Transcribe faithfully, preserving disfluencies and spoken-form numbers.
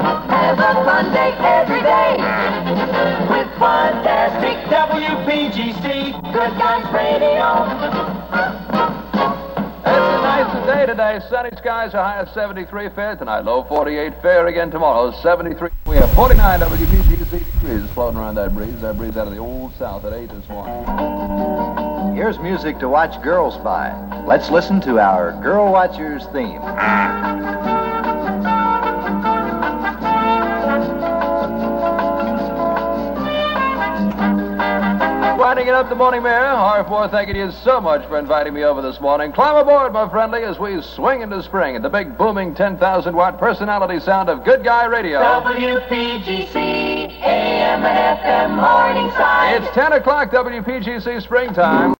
Have a fun day every day with fantastic W P G C Good Guys Radio. It's a nice day today. Sunny skies, a high of seventy-three fair tonight. Low forty-eight fair again tomorrow. seventy-three. We have forty-nine W P G C degrees floating around that breeze. That breeze out of the old south at eight this morning. Here's music to watch girls by. Let's listen to our Girl Watchers theme. Winding it up the morning, Mayor. R four thanking you so much for inviting me over this morning. Climb aboard, my friendly, as we swing into spring at the big booming ten thousand watt personality sound of Good Guy Radio. W P G C, A M and F M Morningside. It's ten o'clock, W P G C springtime.